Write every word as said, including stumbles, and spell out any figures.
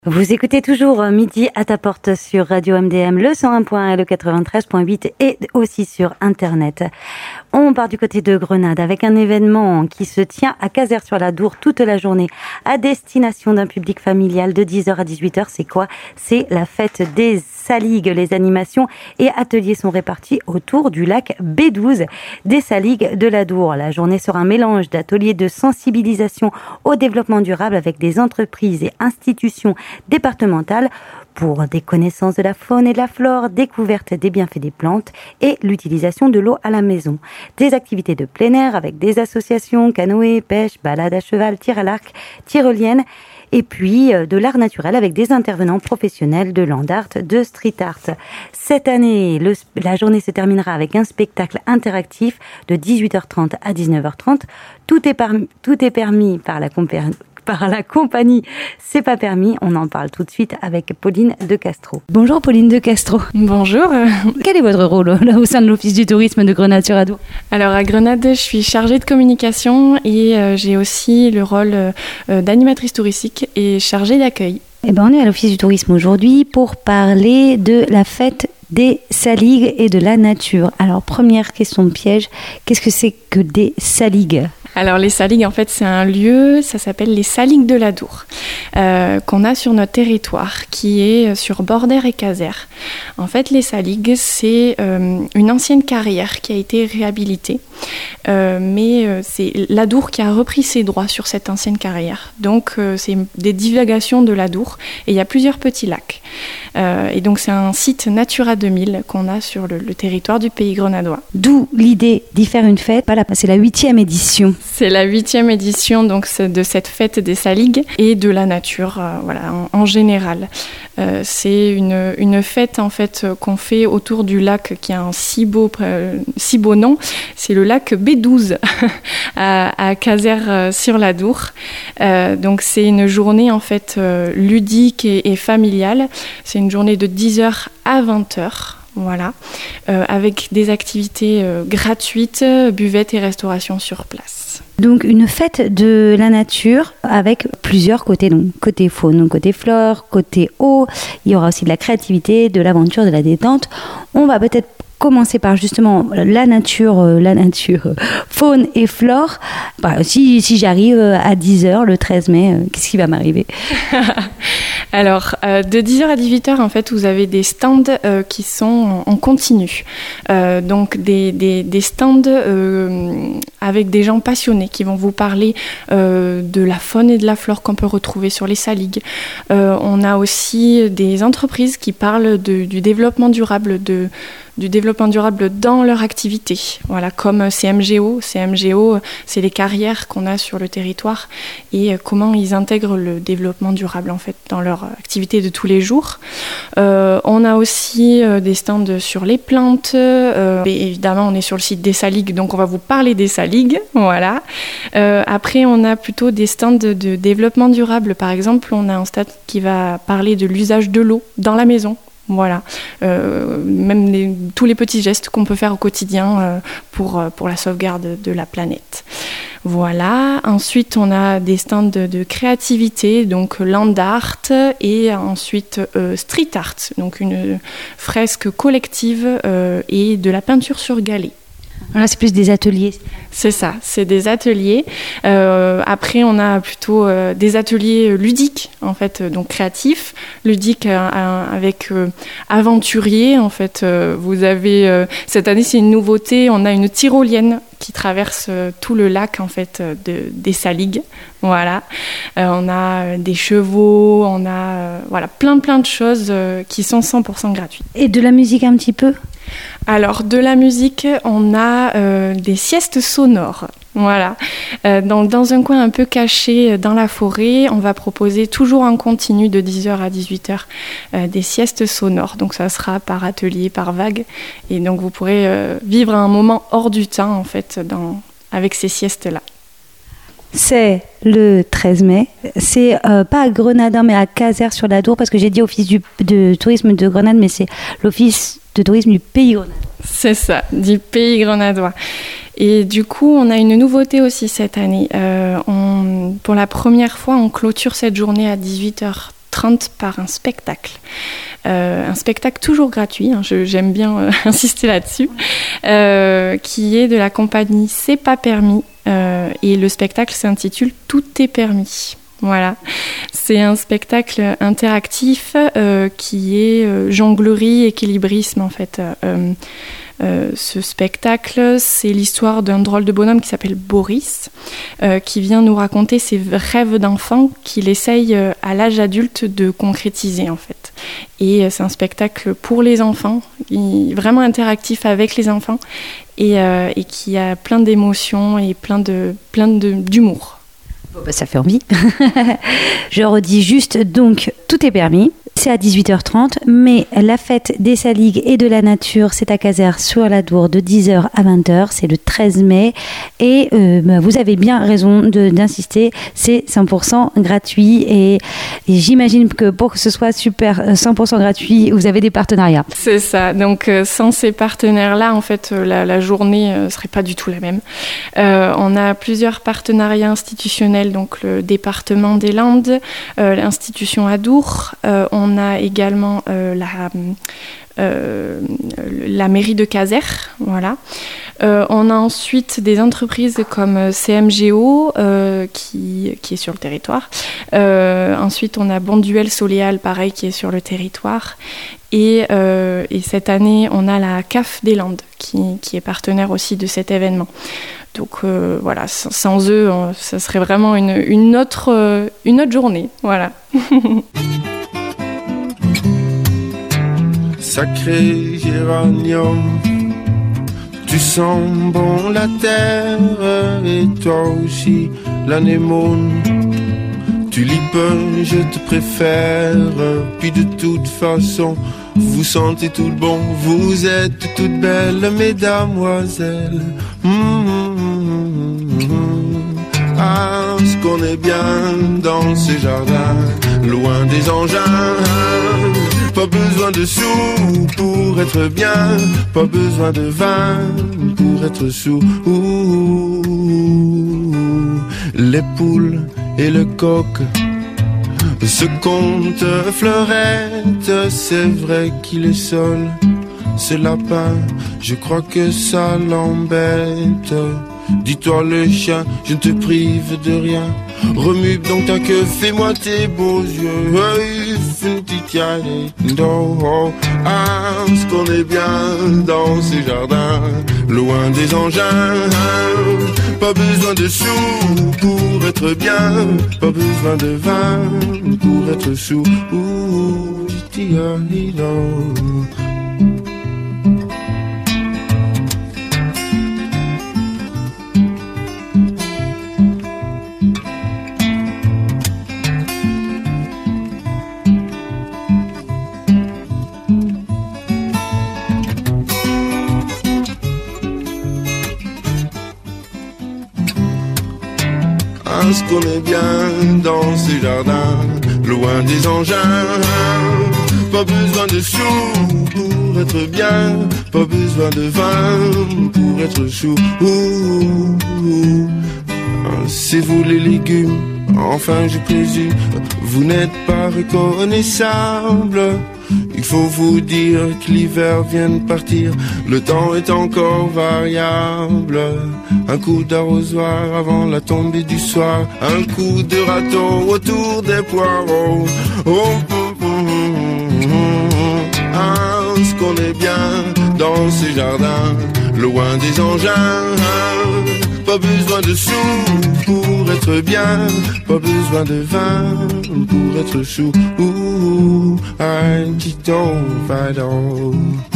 Vous écoutez toujours Midi à ta porte sur Radio M D M, le cent un point un, le quatre-vingt-treize point huit et aussi sur Internet. On part du côté de Grenade avec un événement qui se tient à Cazeres-sur-la-Dour toute la journée à destination d'un public familial de dix heures à dix-huit heures. C'est quoi? C'est la fête des Saligues. Les animations et ateliers sont répartis autour du lac B douze des Saligues de la Dour. La journée sera un mélange d'ateliers de sensibilisation au développement durable avec des entreprises et institutions départementales pour des connaissances de la faune et de la flore, découverte des bienfaits des plantes et l'utilisation de l'eau à la maison. Des activités de plein air avec des associations, canoë, pêche, balade à cheval, tir à l'arc, tyrolienne, et puis de l'art naturel avec des intervenants professionnels de land art, de street art. Cette année, le, la journée se terminera avec un spectacle interactif de dix-huit heures trente à dix-neuf heures trente. Tout est, par, tout est permis par la compagnie. Par la compagnie C'est pas permis. On en parle tout de suite avec Pauline de Castro. Bonjour Pauline de Castro. Bonjour. Quel est votre rôle là, au sein de l'Office du tourisme de Grenade-sur-Adour? Alors à Grenade, je suis chargée de communication et euh, j'ai aussi le rôle euh, d'animatrice touristique et chargée d'accueil. Eh ben, on est à l'Office du tourisme aujourd'hui pour parler de la fête des Saligues et de la nature. Alors première question de piège, qu'est-ce que c'est que des Saligues? Alors les Saligues, en fait, c'est un lieu, ça s'appelle les Saligues de la Dour, euh, qu'on a sur notre territoire, qui est sur Bordère et Cazeres. En fait, les Saligues, c'est euh, une ancienne carrière qui a été réhabilitée, euh, mais euh, c'est la Dour qui a repris ses droits sur cette ancienne carrière. Donc, euh, c'est des divagations de la Dour, et il y a plusieurs petits lacs. Euh, et donc, c'est un site Natura deux mille qu'on a sur le, le territoire du pays grenadois. D'où l'idée d'y faire une fête. Voilà, c'est la huitième édition. C'est la huitième édition donc, de cette fête des Saligues et de la nature euh, voilà, en, en général. Euh, c'est une, une fête en fait, qu'on fait autour du lac qui a un si beau, euh, si beau nom. C'est le lac B douze à, à Cazeres-sur-la-Dour. Euh, donc c'est une journée en fait, euh, ludique et, et familiale. C'est une journée de dix heures à vingt heures. Voilà, euh, avec des activités euh, gratuites, buvettes et restauration sur place. Donc une fête de la nature avec plusieurs côtés, donc côté faune, côté flore, côté eau. Il y aura aussi de la créativité, de l'aventure, de la détente. On va peut-être commencer par justement la nature, euh, la nature, euh, faune et flore. Bah, si, si j'arrive à dix heures le treize mai, euh, qu'est-ce qui va m'arriver? Alors, euh, de dix heures à dix-huit heures, en fait, vous avez des stands euh, qui sont en, en continu. Euh, donc, des, des, des stands euh, avec des gens passionnés qui vont vous parler euh, de la faune et de la flore qu'on peut retrouver sur les Saligues. Euh, on a aussi des entreprises qui parlent de, du développement durable, de du développement durable dans leur activité. Voilà, comme C M G O. C M G O, c'est les carrières qu'on a sur le territoire et comment ils intègrent le développement durable en fait dans leur activité de tous les jours. Euh, on a aussi euh, des stands sur les plantes. Euh, et évidemment, on est sur le site des Saligues, donc on va vous parler des Saligues. Voilà. Euh, après, on a plutôt des stands de, de développement durable. Par exemple, on a un stand qui va parler de l'usage de l'eau dans la maison. Voilà, euh, même les, tous les petits gestes qu'on peut faire au quotidien euh, pour, pour la sauvegarde de la planète. Voilà, ensuite on a des stands de, de créativité, donc land art et ensuite euh, street art, donc une fresque collective euh, et de la peinture sur galets. Là, c'est plus des ateliers. C'est ça, c'est des ateliers. Euh, après, on a plutôt euh, des ateliers ludiques, en fait, donc créatifs, ludiques euh, avec euh, aventuriers. En fait, euh, vous avez euh, cette année, c'est une nouveauté. On a une tyrolienne qui traverse euh, tout le lac, en fait, de, des Saligues. Voilà. Euh, on a des chevaux, on a euh, voilà plein plein de choses euh, qui sont cent pour cent gratuites. Et de la musique un petit peu? Alors, de la musique, on a euh, des siestes sonores. Voilà. Euh, dans, dans un coin un peu caché dans la forêt, on va proposer toujours en continu de dix heures à dix-huit heures euh, des siestes sonores. Donc, ça sera par atelier, par vague. Et donc, vous pourrez euh, vivre un moment hors du temps, en fait, dans, avec ces siestes-là. C'est le treize mai. C'est euh, pas à Grenade, mais à Cazeres-sur-la-Dour, parce que j'ai dit Office du, de tourisme de Grenade, mais c'est l'Office de tourisme du pays Grenade. C'est ça, du pays grenadois. Et du coup, on a une nouveauté aussi cette année. Euh, on, pour la première fois, on clôture cette journée à dix-huit heures trente. trente par un spectacle. Euh, un spectacle toujours gratuit, hein, je, j'aime bien euh, insister là-dessus, euh, qui est de la compagnie C'est pas permis, euh, et le spectacle s'intitule Tout est permis. Voilà, c'est un spectacle interactif euh, qui est euh, jonglerie, équilibrisme en fait. Euh, euh, ce spectacle, c'est l'histoire d'un drôle de bonhomme qui s'appelle Boris, euh, qui vient nous raconter ses rêves d'enfant qu'il essaye euh, à l'âge adulte de concrétiser en fait. Et euh, c'est un spectacle pour les enfants, il, vraiment interactif avec les enfants et, euh, et qui a plein d'émotions et plein de, plein de, d'humour. Bon bah ça fait envie. Je redis juste, donc, tout est permis. C'est à dix-huit heures trente, mais la fête des Saligues et de la nature, c'est à Cazeres-sur-l'Adour de dix heures à vingt heures, c'est le treize mai. Et euh, bah, vous avez bien raison de, d'insister, c'est cent pour cent gratuit. Et, et j'imagine que pour que ce soit super cent pour cent gratuit, vous avez des partenariats. C'est ça, donc euh, sans ces partenaires-là, en fait, euh, la, la journée ne euh, serait pas du tout la même. Euh, on a plusieurs partenariats institutionnels, donc le département des Landes, euh, l'institution Adour, euh, on a également euh, la, euh, la mairie de Cazeres, voilà. Euh, on a ensuite des entreprises comme C M G O euh, qui, qui est sur le territoire. Euh, ensuite, on a Bonduel Soléal, pareil, qui est sur le territoire. Et, euh, et cette année, on a la C A F des Landes qui, qui est partenaire aussi de cet événement. Donc euh, voilà, sans, sans eux, on, ça serait vraiment une, une, autre, euh, une autre journée. Voilà. Sacré géranium, tu sens bon la terre, et toi aussi l'anémone. Tulipe, je te préfère, puis de toute façon, vous sentez tout bon, vous êtes toutes belles, mesdamoiselles. Mmh, ah, ce qu'on est bien dans ces jardins, loin des engins. Pas besoin de sous pour être bien, pas besoin de vin pour être sous. Les poules et le coq se comptent fleurettes, c'est vrai qu'il est seul, ce lapin, je crois que ça l'embête. Dis-toi le chien, je ne te prive de rien. Remue donc ta queue, fais-moi tes beaux yeux. Ah, ce qu'on est bien dans ces jardins, loin des engins. Pas besoin de sous pour être bien, pas besoin de vin pour être sous. Ce qu'on est bien dans ces jardins, loin des engins. Pas besoin de sous pour être bien, pas besoin de vin pour être chou. C'est vous les légumes, enfin je présume, vous n'êtes pas reconnaissables. Il faut vous dire que l'hiver vient de partir, le temps est encore variable. Un coup d'arrosoir avant la tombée du soir, un coup de râteau autour des poireaux. Oh, oh, oh, oh, oh. Ah, ce qu'on est bien dans ces jardins, loin des engins. Pas besoin de sous pour être bien, pas besoin de vin pour être chou. Ouh, un petit fight all.